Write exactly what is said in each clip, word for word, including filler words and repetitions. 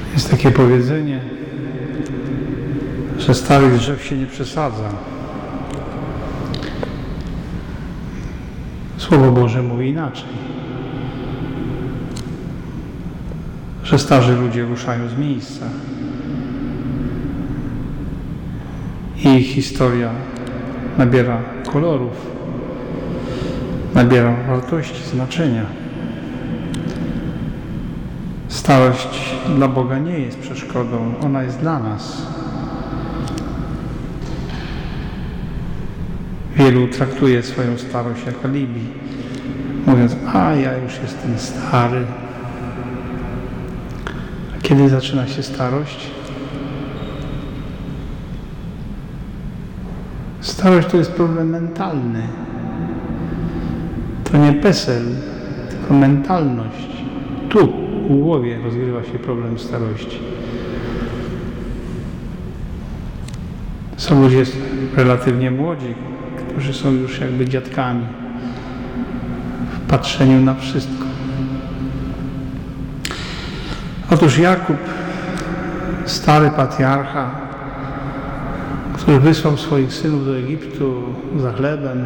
Jest takie powiedzenie, że starych drzew się nie przesadza. Słowo Boże mówi inaczej, że starzy ludzie ruszają z miejsca i ich historia nabiera kolorów, nabiera wartości, znaczenia. Starość dla Boga nie jest przeszkodą, ona jest dla nas. Wielu traktuje swoją starość jako alibi, mówiąc, a ja już jestem stary. A kiedy zaczyna się starość? Starość to jest problem mentalny. To nie PESEL, tylko mentalność. Tu, w głowie rozgrywa się problem starości. Są ludzie relatywnie młodzi, którzy są już jakby dziadkami w patrzeniu na wszystko. Otóż Jakub, stary patriarcha, który wysłał swoich synów do Egiptu za chlebem,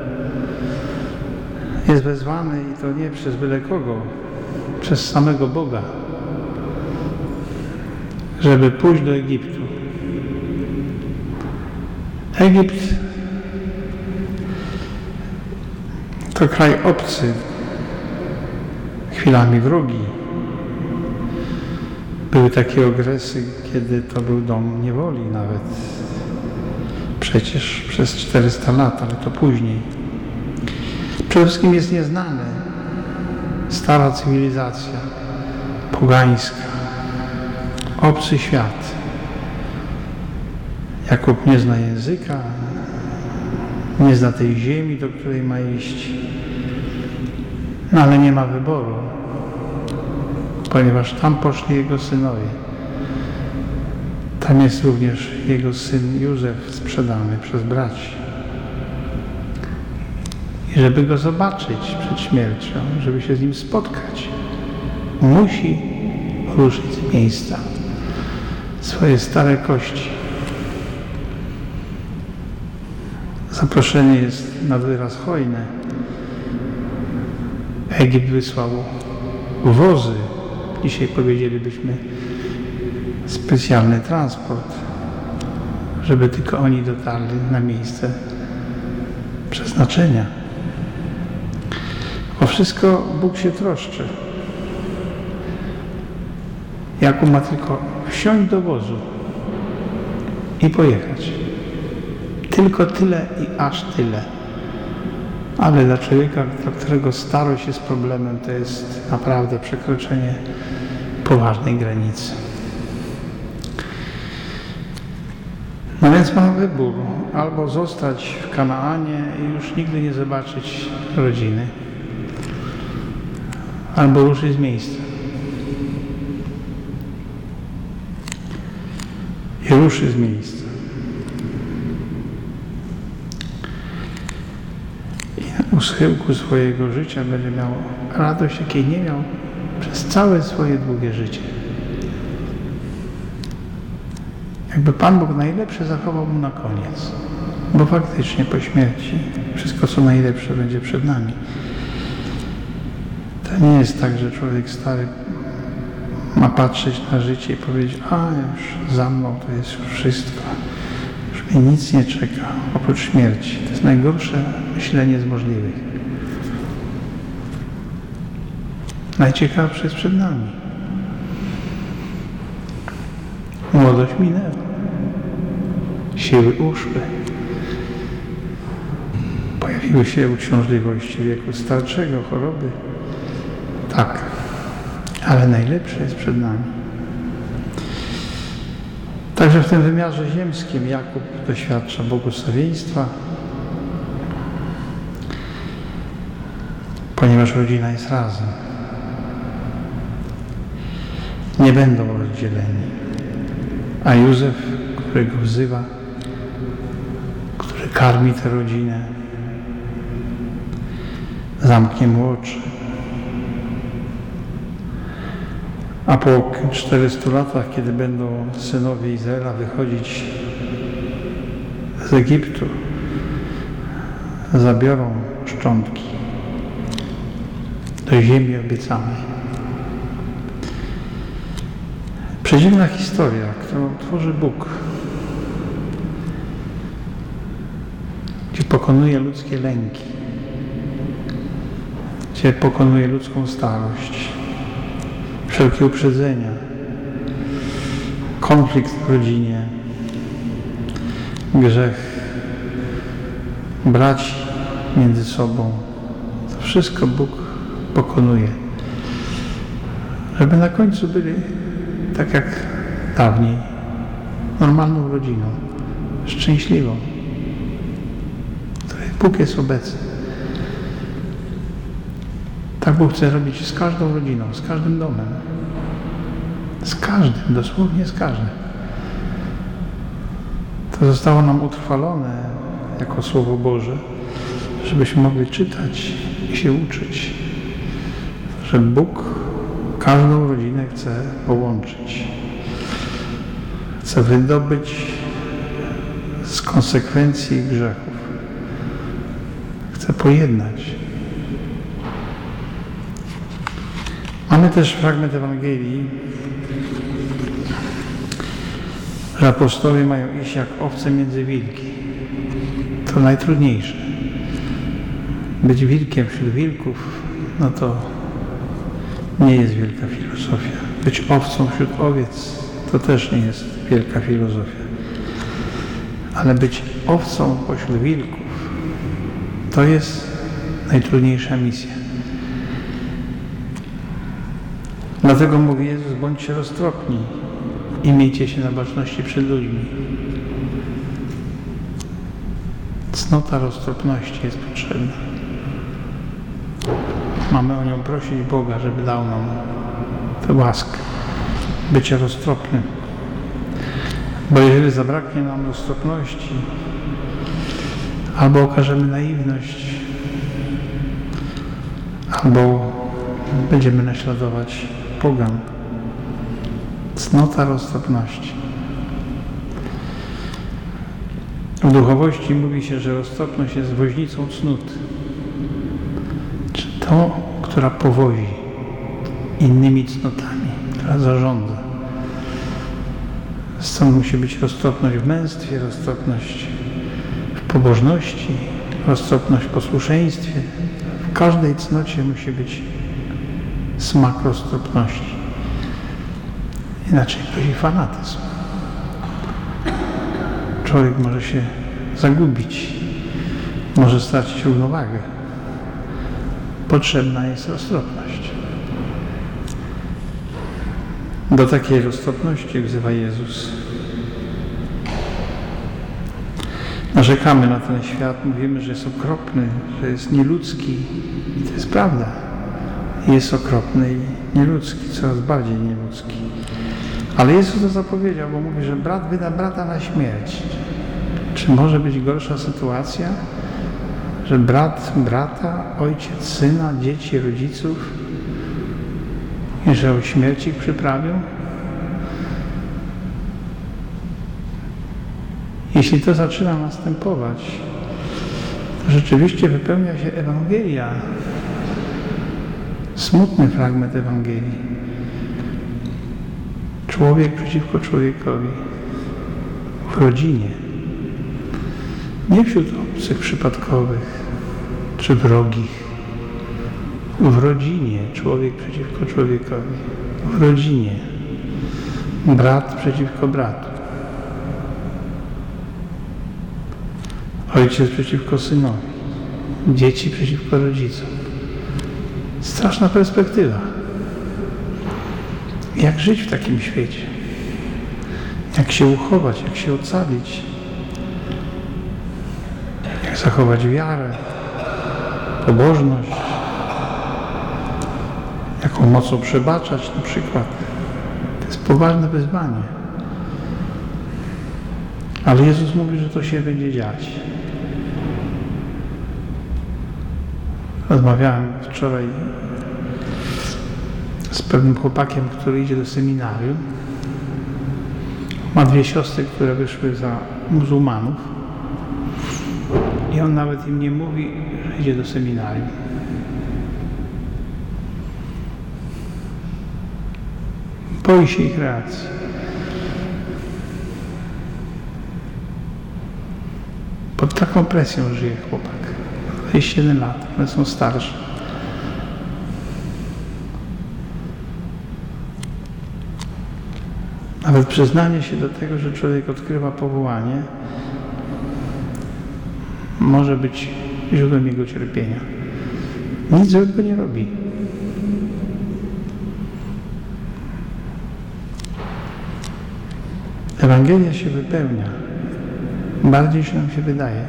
jest wezwany i to nie przez byle kogo, przez samego Boga, żeby pójść do Egiptu. Egipt to kraj obcy, chwilami wrogi. Były takie okresy, kiedy to był dom niewoli nawet. Przecież przez czterysta lat, ale to później. Przede wszystkim jest nieznane. Stara cywilizacja, pogańska, obcy świat. Jakub nie zna języka, nie zna tej ziemi, do której ma iść, no ale nie ma wyboru, ponieważ tam poszli jego synowie. Tam jest również jego syn Józef sprzedany przez braci. I żeby go zobaczyć przed śmiercią, żeby się z nim spotkać, musi ruszyć z miejsca swoje stare kości. Zaproszenie jest na wyraz hojne. Egipt wysłał wozy, dzisiaj powiedzielibyśmy specjalny transport, żeby tylko oni dotarli na miejsce przeznaczenia. O wszystko Bóg się troszczy. Jakub ma tylko wsiąść do wozu i pojechać. Tylko tyle i aż tyle. Ale dla człowieka, dla którego starość jest problemem, to jest naprawdę przekroczenie poważnej granicy. No więc ma wybór. Albo zostać w Kanaanie i już nigdy nie zobaczyć rodziny. Albo ruszyć z miejsca. I ruszy z miejsca. I u schyłku swojego życia będzie miał radość, jakiej nie miał przez całe swoje długie życie. Jakby Pan Bóg najlepsze zachował mu na koniec. Bo faktycznie po śmierci wszystko, co najlepsze, będzie przed nami. To nie jest tak, że człowiek stary ma patrzeć na życie i powiedzieć, a już za mną to jest już wszystko. Już mnie nic nie czeka, oprócz śmierci. To jest najgorsze myślenie z możliwych. Najciekawsze jest przed nami. Młodość minęła. Siły uszły. Pojawiły się uciążliwości wieku starczego, choroby. Tak, ale najlepsze jest przed nami. Także w tym wymiarze ziemskim Jakub doświadcza błogosławieństwa, ponieważ rodzina jest razem. Nie będą rozdzieleni. A Józef, który go wzywa, który karmi tę rodzinę, zamknie mu oczy. A po czterystu latach, kiedy będą synowie Izraela wychodzić z Egiptu, zabiorą szczątki do ziemi obiecanej. Przedziwna historia, którą tworzy Bóg, gdzie pokonuje ludzkie lęki, gdzie pokonuje ludzką starość, wszelkie uprzedzenia, konflikt w rodzinie, grzech braci między sobą. To wszystko Bóg pokonuje, żeby na końcu byli tak jak dawniej, normalną rodziną, szczęśliwą, w której Bóg jest obecny. Tak Bóg chce robić z każdą rodziną, z każdym domem. Z każdym, dosłownie z każdym. To zostało nam utrwalone jako Słowo Boże, żebyśmy mogli czytać i się uczyć, że Bóg każdą rodzinę chce połączyć. Chce wydobyć z konsekwencji grzechów. Chce pojednać. Mamy też fragment Ewangelii, że apostołowie mają iść jak owce między wilki. To najtrudniejsze. Być wilkiem wśród wilków, no to nie jest wielka filozofia. Być owcą wśród owiec, to też nie jest wielka filozofia. Ale być owcą pośród wilków, to jest najtrudniejsza misja. Dlatego mówi Jezus, bądźcie roztropni i miejcie się na baczności przed ludźmi. Cnota roztropności jest potrzebna. Mamy o nią prosić Boga, żeby dał nam tę łaskę bycia roztropnym. Bo jeżeli zabraknie nam roztropności, albo okażemy naiwność, albo będziemy naśladować pogan. Cnota roztropności. W duchowości mówi się, że roztropność jest woźnicą cnót. Czy tą, która powozi innymi cnotami, która zarządza. Stąd musi być roztropność w męstwie, roztropność w pobożności, roztropność w posłuszeństwie. W każdej cnocie musi być smak roztropności. Inaczej grozi fanatyzm. Człowiek może się zagubić, może stracić równowagę. Potrzebna jest roztropność. Do takiej roztropności wzywa Jezus. Narzekamy na ten świat, mówimy, że jest okropny, że jest nieludzki. I to jest prawda. Jest okropny i nieludzki, coraz bardziej nieludzki. Ale Jezus to zapowiedział, bo mówi, że brat wyda brata na śmierć. Czy może być gorsza sytuacja, że brat brata, ojciec syna, dzieci rodziców, i że o śmierć ich przyprawią? Jeśli to zaczyna następować, to rzeczywiście wypełnia się Ewangelia. Smutny fragment Ewangelii. Człowiek przeciwko człowiekowi. W rodzinie. Nie wśród obcych przypadkowych czy wrogich. W rodzinie. Człowiek przeciwko człowiekowi. W rodzinie. Brat przeciwko bratu. Ojciec przeciwko synowi. Dzieci przeciwko rodzicom. Straszna perspektywa. Jak żyć w takim świecie? Jak się uchować? Jak się ocalić? Jak zachować wiarę? Pobożność? Jaką mocą przebaczać na przykład? To jest poważne wyzwanie. Ale Jezus mówi, że to się będzie dziać. Rozmawiałem wczoraj z pewnym chłopakiem, który idzie do seminarium. Ma dwie siostry, które wyszły za muzułmanów i on nawet im nie mówi, że idzie do seminarium. Boi się ich reakcji. Pod taką presją żyje chłopak. dwadzieścia siedem lat, one są starsze. Nawet przyznanie się do tego, że człowiek odkrywa powołanie, może być źródłem jego cierpienia. Nic złego nie robi. Ewangelia się wypełnia. Bardziej się nam się wydaje.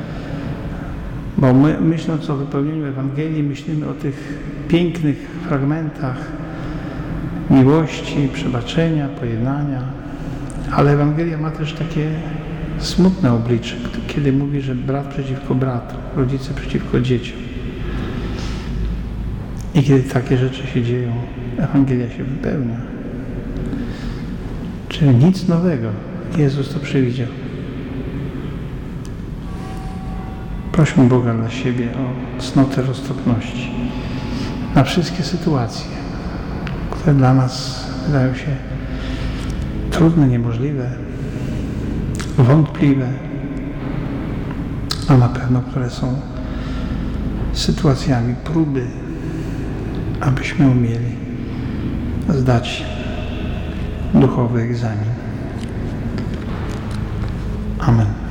Bo my, myśląc o wypełnieniu Ewangelii, myślimy o tych pięknych fragmentach miłości, przebaczenia, pojednania. Ale Ewangelia ma też takie smutne oblicze, kiedy mówi, że brat przeciwko bratu, rodzice przeciwko dzieciom. I kiedy takie rzeczy się dzieją, Ewangelia się wypełnia. Czyli nic nowego. Jezus to przewidział. Prośmy Boga dla siebie o cnotę roztropności na wszystkie sytuacje, które dla nas wydają się trudne, niemożliwe, wątpliwe, a na pewno które są sytuacjami próby, abyśmy umieli zdać duchowy egzamin. Amen.